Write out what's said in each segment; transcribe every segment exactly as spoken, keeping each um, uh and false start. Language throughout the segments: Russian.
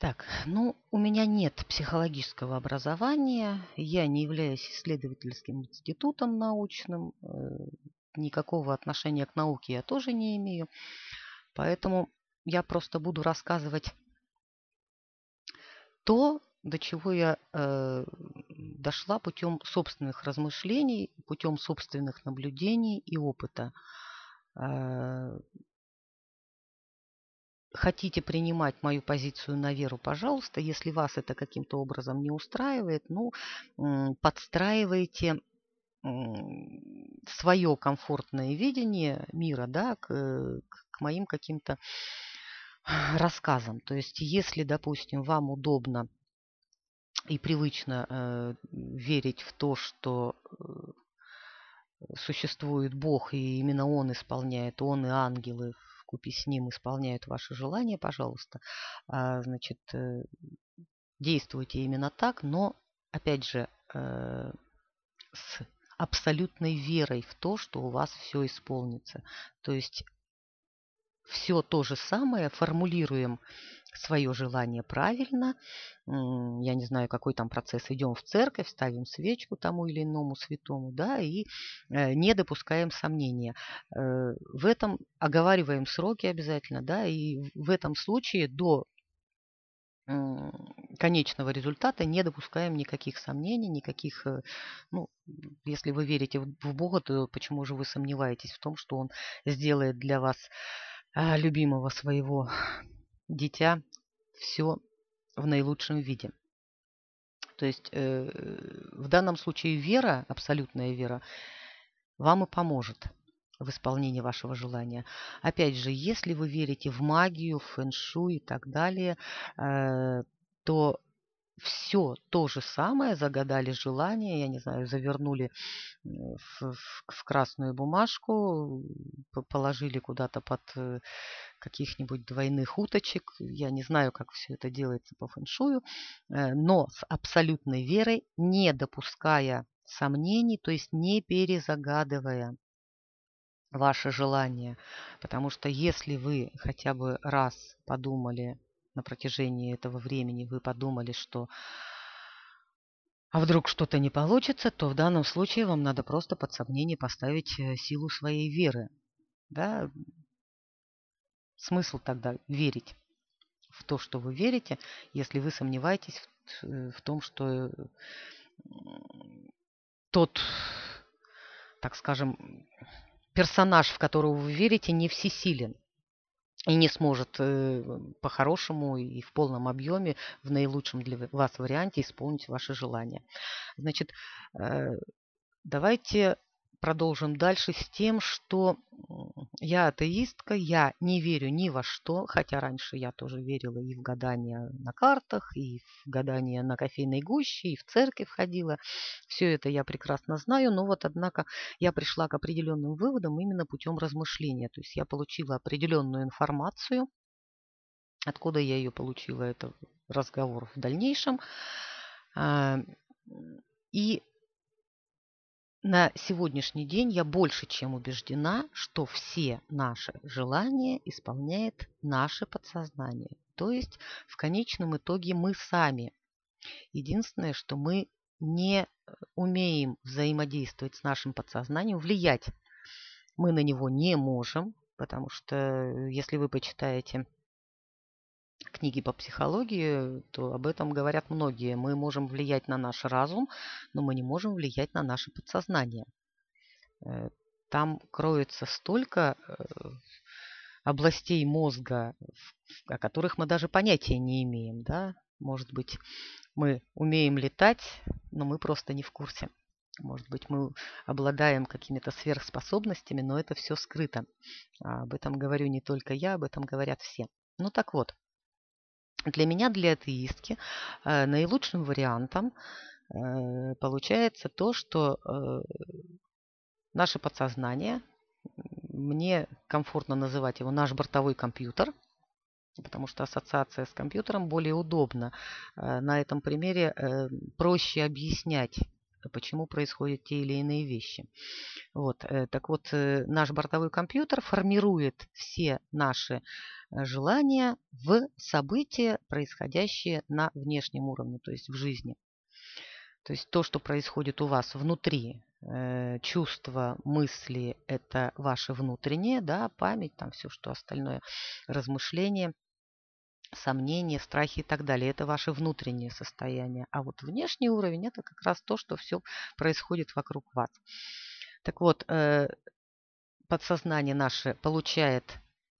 Так, ну, у меня нет психологического образования, я не являюсь исследовательским институтом научным, э, никакого отношения к науке я тоже не имею, поэтому я просто буду рассказывать то, до чего я э, дошла путем собственных размышлений, путем собственных наблюдений и опыта. Э, Хотите принимать мою позицию на веру, пожалуйста. Если вас это каким-то образом не устраивает, ну, м, подстраивайте свое комфортное видение мира, да, к, к- к моим каким-то рассказам. То есть, если, допустим, вам удобно и привычно э, верить в то, что э, существует Бог, и именно Он исполняет, Он и ангелы вкупе с Ним исполняют ваши желания, пожалуйста, а, значит, э, действуйте именно так, но, опять же, э, с абсолютной верой в то, что у вас все исполнится. То есть все то же самое, формулируем свое желание правильно. М, Я не знаю, какой там процесс. Идем в церковь, ставим свечку тому или иному святому, да, и э, не допускаем сомнения. Э, В этом оговариваем сроки обязательно, да, и в этом случае до м, конечного результата не допускаем никаких сомнений, никаких, э, ну, если вы верите в в Бога, то почему же вы сомневаетесь в том, что Он сделает для вас а, любимого своего дитя все в наилучшем виде. То есть э, в данном случае вера, абсолютная вера, вам и поможет в исполнении вашего желания. Опять же, если вы верите в магию, в фэн-шуй и так далее, э, то все то же самое, загадали желание, я не знаю, завернули в, в- в красную бумажку, п- положили куда-то под э, каких-нибудь двойных уточек. Я не знаю, как все это делается по фэншую, э, но с абсолютной верой, не допуская сомнений, то есть не перезагадывая ваше желание. Потому что если вы хотя бы раз подумали на протяжении этого времени, вы подумали, что а вдруг что-то не получится, то в данном случае вам надо просто под сомнение поставить э, силу своей веры. Да? Смысл тогда верить в то, что вы верите, если вы сомневаетесь в, э, в том, что э, тот, так скажем, персонаж, в которого вы верите, не всесилен и не сможет э, по-хорошему и в полном объеме, в наилучшем для вас варианте исполнить ваши желания. Значит, э, давайте продолжим дальше с тем, что я атеистка, я не верю ни во что, хотя раньше я тоже верила и в гадания на картах, и в гадания на кофейной гуще, и в церковь ходила. Все это я прекрасно знаю, но вот, однако, я пришла к определенным выводам именно путем размышления. То есть я получила определенную информацию. Откуда я ее получила, это разговор в дальнейшем. А, И на сегодняшний день я больше чем убеждена, что все наши желания исполняет наше подсознание. То есть в конечном итоге мы сами. Единственное, что мы не умеем взаимодействовать с нашим подсознанием, влиять мы на него не можем, потому что если вы почитаете книги по психологии, то об этом говорят многие. Мы можем влиять на наш разум, но мы не можем влиять на наше подсознание. Э, Там кроется столько э, областей мозга, о которых мы даже понятия не имеем. Да? Может быть, мы умеем летать, но мы просто не в курсе. Может быть, мы обладаем какими-то сверхспособностями, но это все скрыто. А об этом говорю не только я, об этом говорят все. Ну так вот, для меня, для атеистки, э, наилучшим вариантом э, получается то, что э, наше подсознание, мне комфортно называть его наш бортовой компьютер, потому что ассоциация с компьютером более удобна. Э, На этом примере э, проще объяснять, почему происходят те или иные вещи. Вот, э, так вот, э, наш бортовой компьютер формирует все наши э, желания в события, происходящие на внешнем уровне, то есть в жизни. То есть то, что происходит у вас внутри, э, чувства, мысли, это ваше внутреннее, да, память, там все, что остальное, размышления, сомнения, страхи и так далее. Это ваше внутреннее состояние. А вот внешний уровень – это как раз то, что все происходит вокруг вас. Так вот, э, подсознание наше получает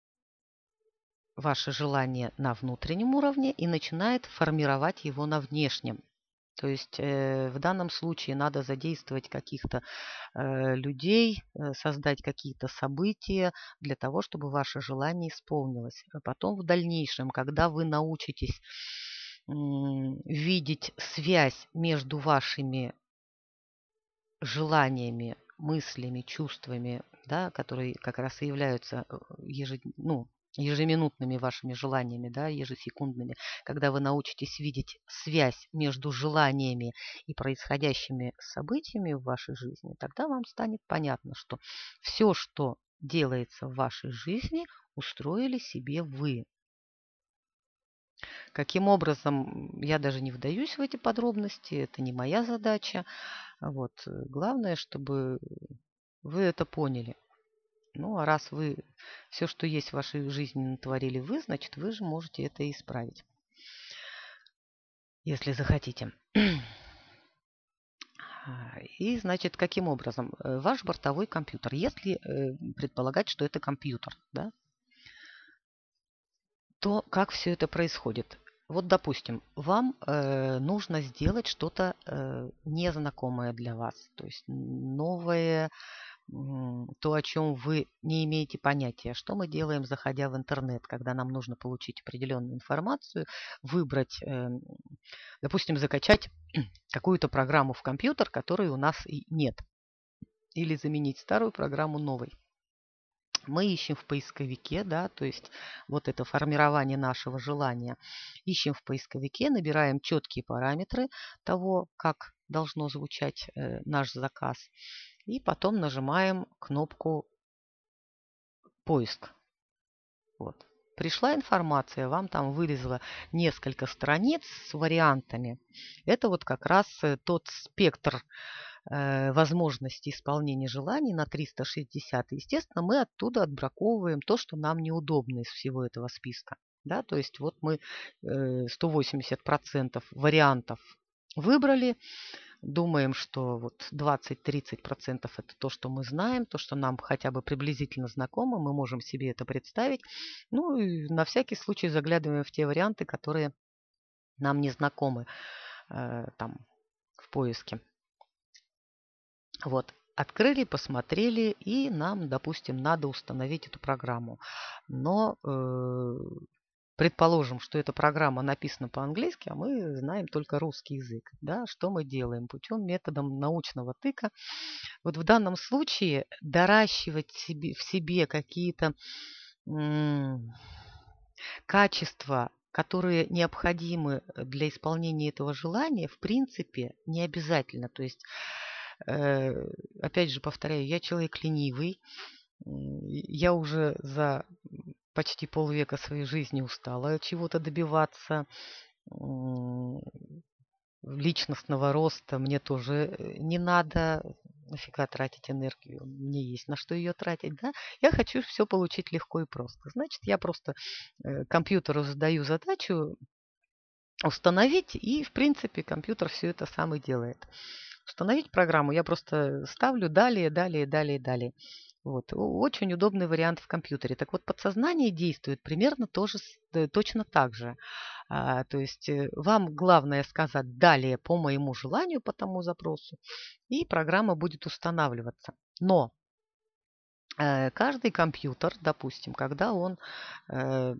ваше желание на внутреннем уровне и начинает формировать его на внешнем. То есть э, в данном случае надо задействовать каких-то э, людей, э, создать какие-то события для того, чтобы ваше желание исполнилось. А потом в дальнейшем, когда вы научитесь м, видеть связь между вашими желаниями, мыслями, чувствами, да, которые как раз и являются э, ежед... ну, ежеминутными вашими желаниями, да, ежесекундными, когда вы научитесь видеть связь между желаниями и происходящими событиями в вашей жизни, тогда вам станет понятно, что все, что делается в вашей жизни, устроили себе вы. Каким образом, я даже не вдаюсь в эти подробности, это не моя задача. Вот. Главное, чтобы вы это поняли. Ну, а раз вы все, что есть в вашей жизни, натворили вы, значит, вы же можете это исправить, если захотите. И, значит, каким образом? Ваш бортовой компьютер, если э, предполагать, что это компьютер, да, то как все это происходит? Вот, допустим, вам э, нужно сделать что-то э, незнакомое для вас, то есть новое, то, о чем вы не имеете понятия. Что мы делаем, заходя в интернет, когда нам нужно получить определенную информацию, выбрать, э, допустим, закачать какую-то программу в компьютер, которой у нас и нет, или заменить старую программу новой. Мы ищем в поисковике, да, то есть вот это формирование нашего желания. Ищем в поисковике, набираем четкие параметры того, как должно звучать э, наш заказ. И потом нажимаем кнопку «Поиск». Вот. Пришла информация, вам там вылезло несколько страниц с вариантами. Это вот как раз тот спектр э, возможностей исполнения желаний на триста шестьдесят. Естественно, мы оттуда отбраковываем то, что нам неудобно из всего этого списка. Да? То есть вот мы э, сто восемьдесят процентов вариантов выбрали. Думаем, что вот двадцать-тридцать процентов это то, что мы знаем, то, что нам хотя бы приблизительно знакомо, мы можем себе это представить. Ну и на всякий случай заглядываем в те варианты, которые нам не знакомы э, там в поиске. Вот. Открыли, посмотрели, и нам, допустим, надо установить эту программу. Но э, предположим, что эта программа написана по-английски, а мы знаем только русский язык. Да? Что мы делаем? Путем методом научного тыка. Вот в данном случае доращивать себе, в себе какие-то м- качества, которые необходимы для исполнения этого желания, в принципе, не обязательно. То есть, э, опять же повторяю, я человек ленивый, я уже за почти полвека своей жизни устала чего-то добиваться, личностного роста. Мне тоже не надо, нафига тратить энергию, мне есть на что ее тратить, да? Я хочу все получить легко и просто. Значит, я просто э, компьютеру задаю задачу установить, и, в принципе, компьютер все это сам и делает. Установить программу я просто ставлю далее, далее, далее, далее. Вот. Очень удобный вариант в компьютере. Так вот, подсознание действует примерно тоже, точно так же. А, то есть э, вам главное сказать «далее по моему желанию, по тому запросу», и программа будет устанавливаться. Но э, каждый компьютер, допустим, когда он э,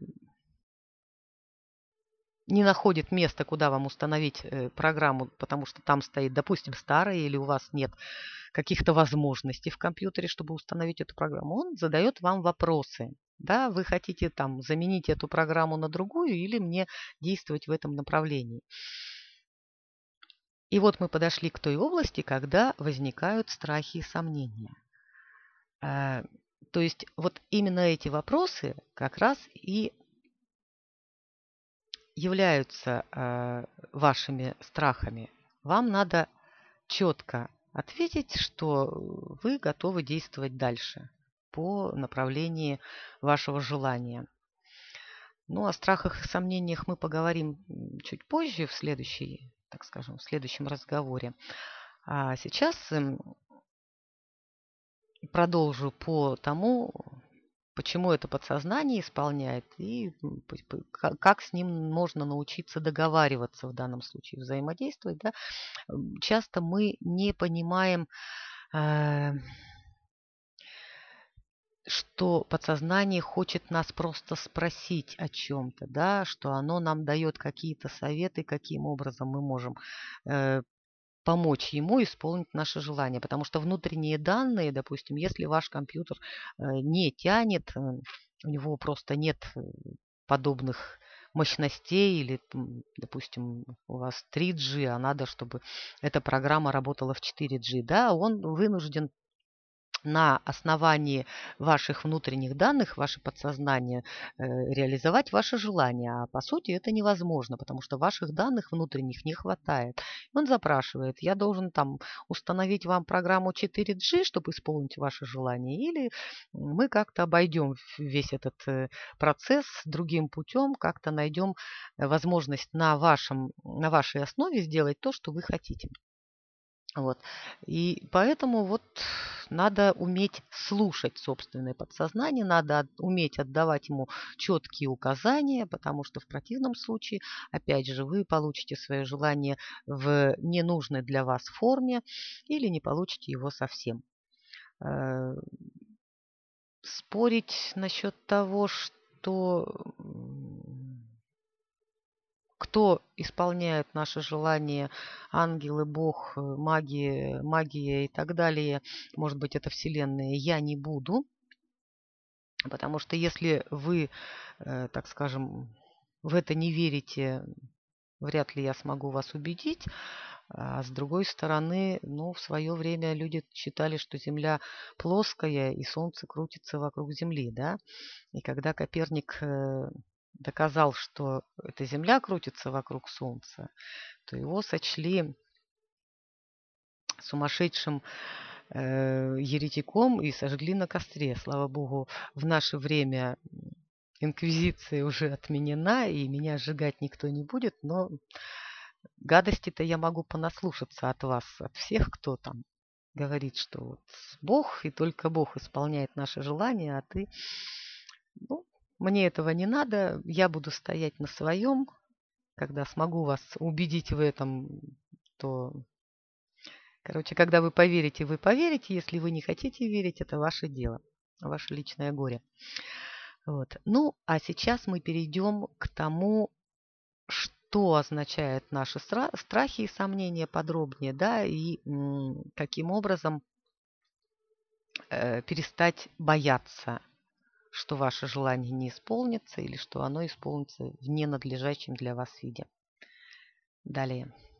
не находит места, куда вам установить э, программу, потому что там стоит, допустим, старая, или у вас нет каких-то возможностей в компьютере, чтобы установить эту программу, он задает вам вопросы. Да, вы хотите там заменить эту программу на другую или мне действовать в этом направлении. И вот мы подошли к той области, когда возникают страхи и сомнения. Э, То есть вот именно эти вопросы как раз и являются э, вашими страхами. Вам надо четко ответить, что вы готовы действовать дальше по направлению вашего желания. Ну, о страхах и сомнениях мы поговорим м, чуть позже, в следующей, так скажем, в следующем разговоре. А сейчас м, продолжу по тому, почему это подсознание исполняет и м, п- п- ка- как с ним можно научиться договариваться в данном случае, взаимодействовать. Да? М, Часто мы не понимаем, э, что подсознание хочет нас просто спросить о чем-то, да, что оно нам дает какие-то советы, каким образом мы можем э, помочь ему исполнить наше желание. Потому что внутренние данные, допустим, если ваш компьютер э, не тянет, э, у него просто нет э, подобных мощностей, или, м, допустим, у вас три джи, а надо, чтобы эта программа работала в четыре джи, да, он вынужден на основании ваших внутренних данных, ваше подсознание, э, реализовать ваше желание. А по сути это невозможно, потому что ваших данных внутренних не хватает. Он запрашивает, я должен там установить вам программу четыре джи, чтобы исполнить ваше желание, или мы как-то обойдем весь этот э, процесс другим путем, как-то найдем э, возможность на, вашем, на вашей основе сделать то, что вы хотите. Вот. И поэтому вот надо уметь слушать собственное подсознание, надо от- уметь отдавать ему четкие указания, потому что в противном случае, опять же, вы получите свое желание в ненужной для вас форме или не получите его совсем. Э, Спорить насчет того, что м, кто исполняет наши желания, ангелы, Бог, э, магия, магия и так далее, может быть, это Вселенная, я не буду, потому что если вы, э, так скажем, в это не верите, вряд ли я смогу вас убедить. А с другой стороны, ну, в свое время люди считали, что Земля плоская и Солнце крутится вокруг Земли, да. И когда Коперник э, доказал, что эта Земля крутится вокруг Солнца, то его сочли сумасшедшим э, еретиком и сожгли на костре. Слава богу, в наше время инквизиция уже отменена, и меня сжигать никто не будет, но гадости-то я могу понаслушаться от вас, от всех, кто там говорит, что вот Бог и только Бог исполняет наши желания, а ты, ну, мне этого не надо, я буду стоять на своем. Когда смогу вас убедить в этом, то, короче, когда вы поверите, вы поверите. Если вы не хотите верить, это ваше дело, ваше личное горе. Вот. Ну, а сейчас мы перейдем к тому, что означают наши стра- страхи и сомнения подробнее, да, и м, каким образом э, перестать бояться, что ваше желание не исполнится или что оно исполнится в ненадлежащем для вас виде. Далее.